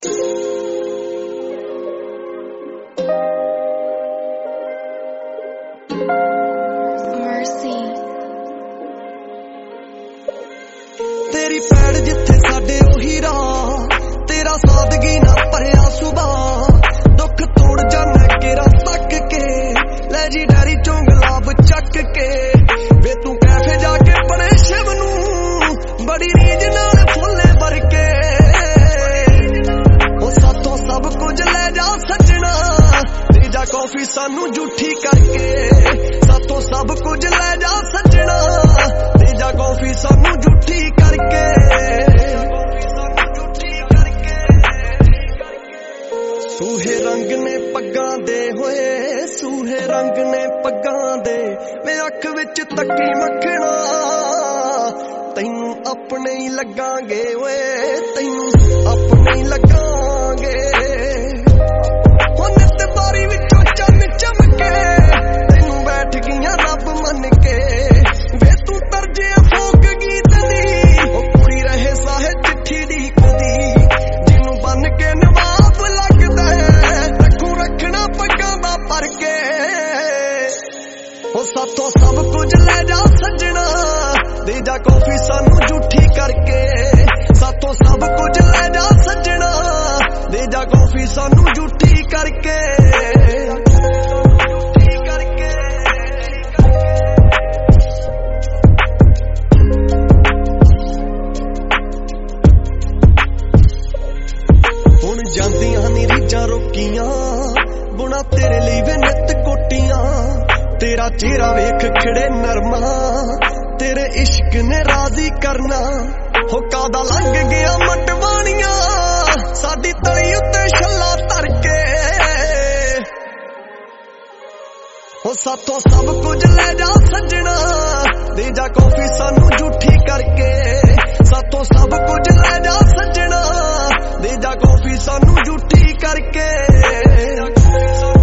तेरी पैड़ जिथे साडे ओही राह, तेरा सादगी ना भरिया सुभाऽ। दुख तोड़ जाना केरा तक के, लै जी डैरी चों गुलाब चक के। वे तू कैफे जाके बड़े शिव नूं बड़ी रीझ नाल फुल्ले भर के। ओ साथों सब कुछ लै जा सजना, दे जा कॉफी सानू झूठी करके। साथों सब कुछ लै जा सजना, दे जा कॉफी सानू झूठी करके। सूहे रंग ने पग्गां दे होए, सूहे रंग ने पग्गां दे। वे अख विच तक्की मखना, तैनू अपने ही लगांगे ओए, तैनू अपने ही लगांगे। हुण ते बारी विचों चन्न चमके, तैनू बैठ गईयां रब मन के। वे तू तरजे फोक गीत दी, ओ कुड़ी रहे साहे चिट्ठी ढीकदी। जिनू बन के नवाब लगदा है, रखू रखना पग्गां दा भर के। ओ साथों सब कुछ लै जा सजना, दे जा कॉफी सानू झूठी करके। साथों सब कुछ लै जा सजना, दे जा कॉफी सानू झूठी करके। हुण जांदियां नी रीझां रोकियां, बुना तेरे ਲਈ वे नित कोटियां। तेरा चेहरा वेख खिड़े नरमा, तेरे इश्क ने राजी करना। हो कादा लंघ गया मटवाणियां, साडी तली उत्ते छल्ला धर के। हो साथों सब कुछ लै जा सजना, दे जा कॉफी सानू झूठी करके। साथों सब कुछ लै जा सजना, दे जा कॉफी सानू झूठी करके।